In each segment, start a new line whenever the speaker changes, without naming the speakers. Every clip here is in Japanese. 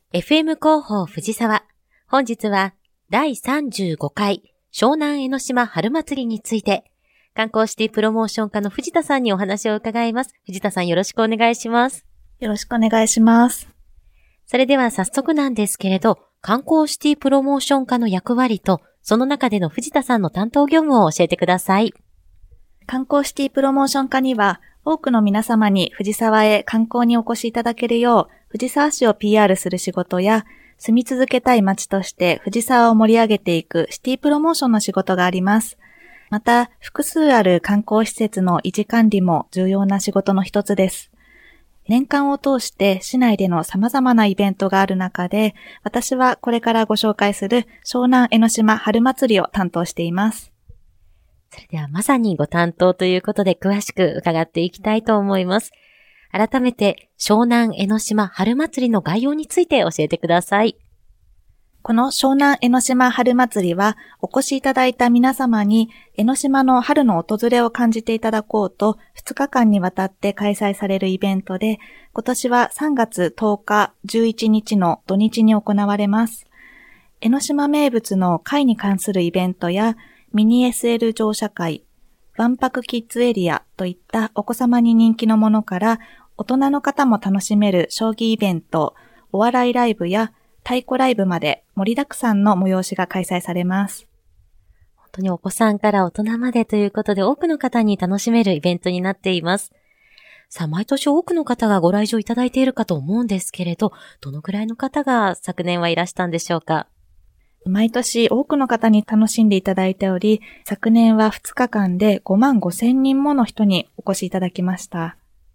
FM 広報藤沢。本日は第35回湘南江ノ島春祭りについて、観光シティプロモーション課の藤田さんにお話を伺います。藤田さん、よろしくお願いします。
よろしくお願いします。
それでは早速なんですけれど、観光シティプロモーション課の役割と、その中での藤田さんの担当業務を教えてください。
観光シティプロモーション課には、多くの皆様に藤沢へ観光にお越しいただけるよう、藤沢市を PR する仕事や、住み続けたい街として藤沢を盛り上げていくシティプロモーションの仕事があります。また、複数ある観光施設の維持管理も重要な仕事の一つです。年間を通して市内での様々なイベントがある中で、私はこれからご紹介する湘南江ノ島春祭りを担当しています。
それではまさにご担当ということで詳しく伺っていきたいと思います。改めて湘南江ノ島春祭りの概要について教えてください。
この湘南江ノ島春祭りは、お越しいただいた皆様に江ノ島の春の訪れを感じていただこうと2日間にわたって開催されるイベントで、今年は3月10日、11日の土日に行われます。江ノ島名物の貝に関するイベントやミニ SL 乗車会、わんぱくキッズエリアといったお子様に人気のものから、大人の方も楽しめる将棋イベント、お笑いライブや太鼓ライブまで盛りだくさんの催しが開催されます。
本当にお子さんから大人までということで多くの方に楽しめるイベントになっています。さあ、毎年多くの方がご来場いただいているかと思うんですけれど、どのくらいの方が昨年はいらしたんでしょうか？
毎年多くの方に楽しんでいただいており、昨年は2日間で5万5千人もの人にお越しいただきました。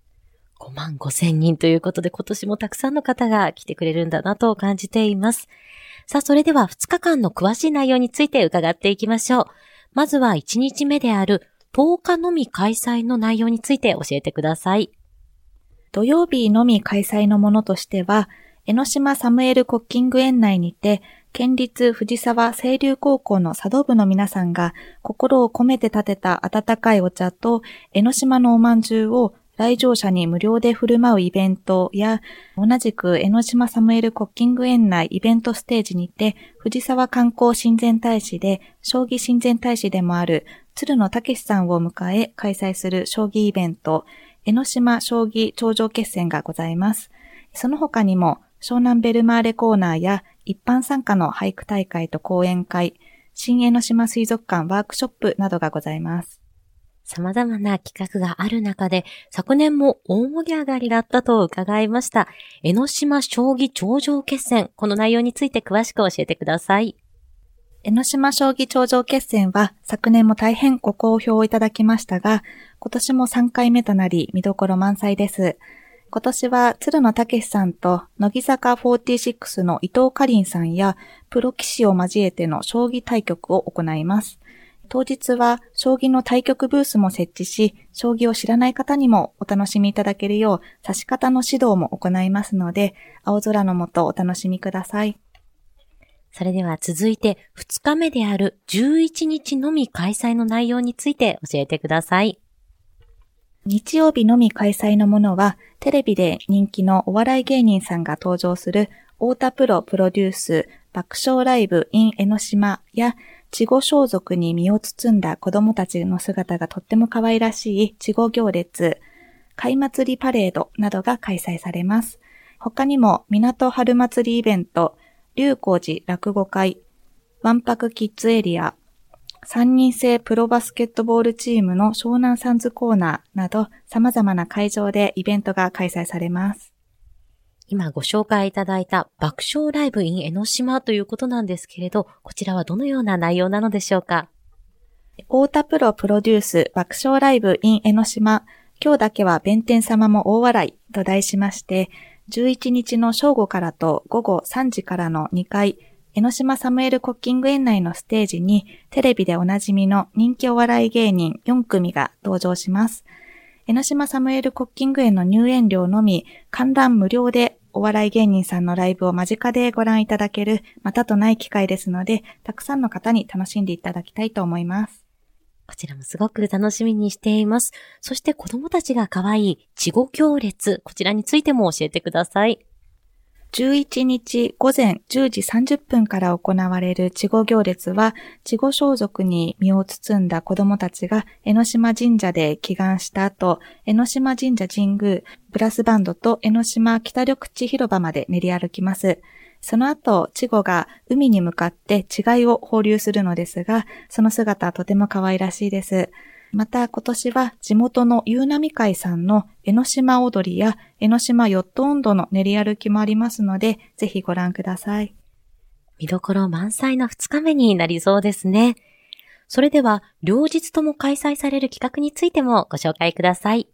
5万5千人ということで、今年もたくさんの方が来てくれるんだなと感じています。さあ、それでは2日間の詳しい内容について伺っていきましょう。まずは1日目である10日のみ開催の内容について教えてください。
土曜日のみ開催のものとしては、江ノ島サムエルコッキング園内にて、県立藤沢清流高校の茶道部の皆さんが心を込めて建てた温かいお茶と江ノ島のおまんじゅうを来場者に無料で振る舞うイベントや、同じく江ノ島サムエルコッキング園内イベントステージにて、藤沢観光親善大使で、将棋親善大使でもある鶴野武さんを迎え開催する将棋イベント、江ノ島将棋頂上決戦がございます。その他にも、湘南ベルマーレコーナーや一般参加の俳句大会と講演会、新江ノ島水族館ワークショップなどがございます。
様々な企画がある中で、昨年も大盛り上がりだったと伺いました。江ノ島将棋頂上決戦、この内容について詳しく教えてください。
江ノ島将棋頂上決戦は昨年も大変ご好評いただきましたが、今年も3回目となり見どころ満載です。今年は鶴野武さんと乃木坂46の伊藤かりんさんやプロ棋士を交えての将棋対局を行います。当日は将棋の対局ブースも設置し、将棋を知らない方にもお楽しみいただけるよう指し方の指導も行いますので、青空の下お楽しみください。
それでは続いて2日目である11日のみ開催の内容について教えてください。
日曜日のみ開催のものは、テレビで人気のお笑い芸人さんが登場する太田プロプロデュース爆笑ライブ in 江ノ島や、稚児装束に身を包んだ子供たちの姿がとっても可愛らしい稚児行列、貝祭りパレードなどが開催されます。他にも港春祭りイベント、龍光寺落語会、わんぱくキッズエリア、3人制プロバスケットボールチームの湘南サンズコーナーなど様々な会場でイベントが開催されます。
今ご紹介いただいた爆笑ライブ in 江ノ島ということなんですけれど、こちらはどのような内容なのでしょうか？
太田プロプロデュース爆笑ライブ in 江ノ島、今日だけは弁天様も大笑いと題しまして、11日の正午からと午後3時からの2回、江ノ島サムエルコッキング園内のステージにテレビでおなじみの人気お笑い芸人4組が登場します。江ノ島サムエルコッキング園の入園料のみ観覧無料でお笑い芸人さんのライブを間近でご覧いただけるまたとない機会ですので、たくさんの方に楽しんでいただきたいと思います。
こちらもすごく楽しみにしています。そして子供たちが可愛い稚児行列、こちらについても教えてください。
11日午前10時30分から行われる稚児行列は、稚児装束に身を包んだ子供たちが江ノ島神社で祈願した後、江ノ島神社神宮、ブラスバンドと江ノ島北緑地広場まで練り歩きます。その後、稚児が海に向かって稚貝を放流するのですが、その姿はとても可愛らしいです。また今年は地元の夕波会さんの江ノ島踊りや江ノ島ヨット音頭の練り歩きもありますので、ぜひご覧ください。
見どころ満載の2日目になりそうですね。それでは、両日とも開催される企画についてもご紹介ください。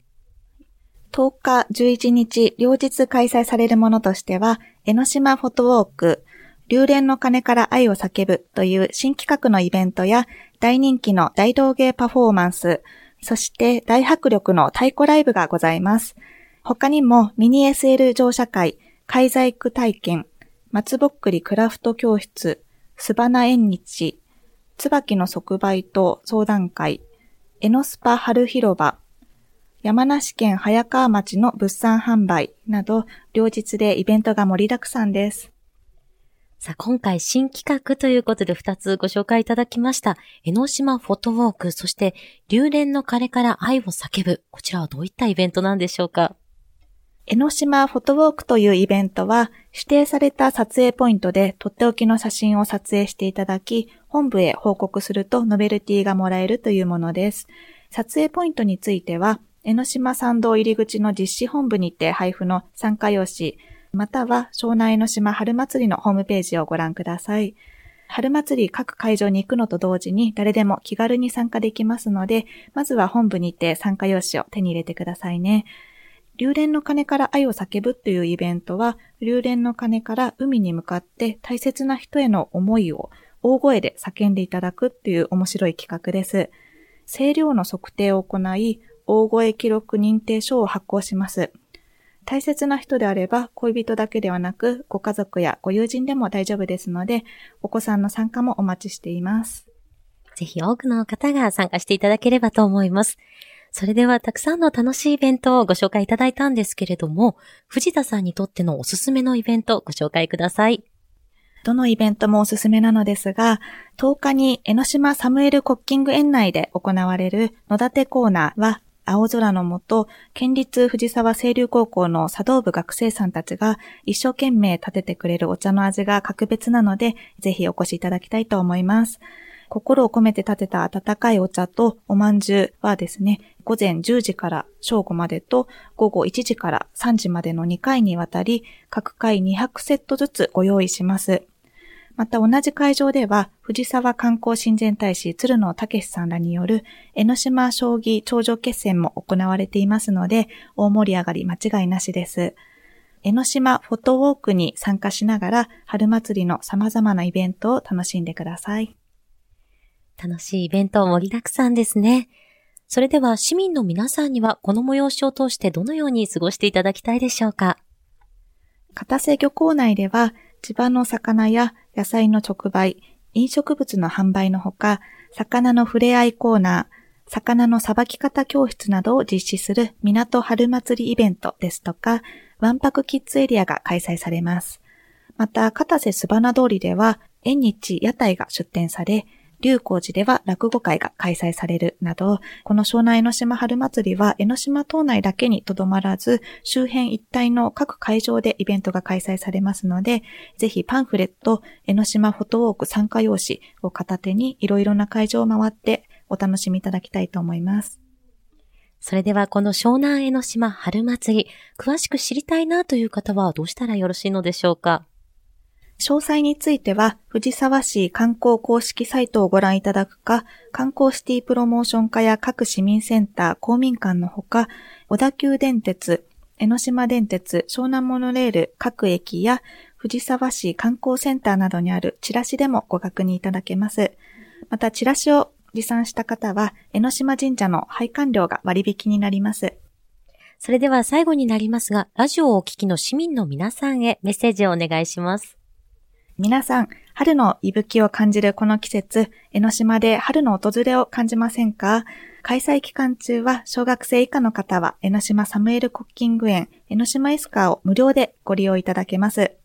10日、11日、両日開催されるものとしては、江ノ島フォトウォーク、流連の鐘から愛を叫ぶという新企画のイベントや、大人気の大道芸パフォーマンス、そして大迫力の太鼓ライブがございます。他にもミニ SL 乗車会、貝細工体験、松ぼっくりクラフト教室、すばな縁日、椿の即売と相談会、江ノスパ春広場、山梨県早川町の物産販売など、両日でイベントが盛りだくさんです。
さあ、今回新企画ということで2つご紹介いただきました。江ノ島フォトウォーク、そして流連の鐘から愛を叫ぶ。こちらはどういったイベントなんでしょうか？
江ノ島フォトウォークというイベントは、指定された撮影ポイントでとっておきの写真を撮影していただき、本部へ報告するとノベルティがもらえるというものです。撮影ポイントについては、江ノ島参道入り口の実施本部にて配布の参加用紙、または湘南江ノ島春祭りのホームページをご覧ください。春祭り各会場に行くのと同時に誰でも気軽に参加できますので、まずは本部にて参加用紙を手に入れてくださいね。流連の鐘から愛を叫ぶというイベントは、流連の鐘から海に向かって大切な人への思いを大声で叫んでいただくという面白い企画です。声量の測定を行い、大声記録認定書を発行します。大切な人であれば恋人だけではなくご家族やご友人でも大丈夫ですので、お子さんの参加もお待ちしています。
ぜひ多くの方が参加していただければと思います。それではたくさんの楽しいイベントをご紹介いただいたんですけれども、藤田さんにとってのおすすめのイベントをご紹介ください。
どのイベントもおすすめなのですが、10日に江ノ島サムエルコッキング園内で行われる野立てコーナーは、青空の下、県立藤沢清流高校の茶道部学生さんたちが一生懸命立ててくれるお茶の味が格別なので、ぜひお越しいただきたいと思います。心を込めて立てた温かいお茶とおまんじゅうはですね、午前10時から正午までと午後1時から3時までの2回にわたり、各回200セットずつご用意します。また同じ会場では、藤沢観光親善大使鶴野武さんらによる江ノ島将棋頂上決戦も行われていますので、大盛り上がり間違いなしです。江ノ島フォトウォークに参加しながら、春祭りの様々なイベントを楽しんでください。
楽しいイベント盛りだくさんですね。それでは市民の皆さんにはこの催しを通してどのように過ごしていただきたいでしょうか？
片瀬漁港内では、地場の魚や野菜の直売、飲食物の販売のほか、魚の触れ合いコーナー、魚のさばき方教室などを実施する港春祭りイベントですとか、わんぱくキッズエリアが開催されます。また、片瀬すばな通りでは、縁日屋台が出店され、龍光寺では落語会が開催されるなど、この湘南江ノ島春祭りは江ノ島島内だけにとどまらず、周辺一帯の各会場でイベントが開催されますので、ぜひパンフレット、江ノ島フォトウォーク参加用紙を片手にいろいろな会場を回ってお楽しみいただきたいと思います。
それではこの湘南江ノ島春祭り、詳しく知りたいなという方はどうしたらよろしいのでしょうか？
詳細については、藤沢市観光公式サイトをご覧いただくか、観光シティプロモーション課や各市民センター、公民館のほか、小田急電鉄、江ノ島電鉄、湘南モノレール各駅や、藤沢市観光センターなどにあるチラシでもご確認いただけます。また、チラシを持参した方は、江ノ島神社の拝観料が割引になります。
それでは最後になりますが、ラジオをお聞きの市民の皆さんへメッセージをお願いします。
皆さん、春の息吹を感じるこの季節、江ノ島で春の訪れを感じませんか？開催期間中は小学生以下の方は江ノ島サムエルコッキング園、江ノ島エスカーを無料でご利用いただけます。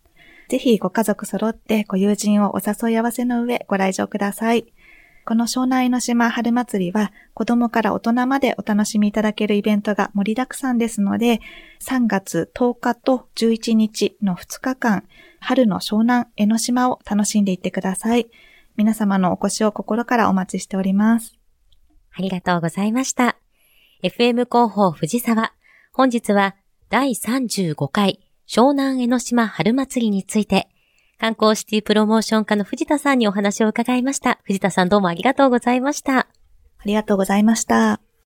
ぜひご家族揃ってご友人をお誘い合わせの上ご来場ください。この湘南江ノ島春祭りは子供から大人までお楽しみいただけるイベントが盛りだくさんですので、3月10日と11日の2日間、春の湘南江ノ島を楽しんでいってください。皆様のお越しを心からお待ちしております。
ありがとうございました。FM 広報藤沢、本日は第35回湘南江ノ島春祭りについて、観光シティプロモーション課の藤田さんにお話を伺いました。藤田さんどうもありがとうございました。
ありがとうございました。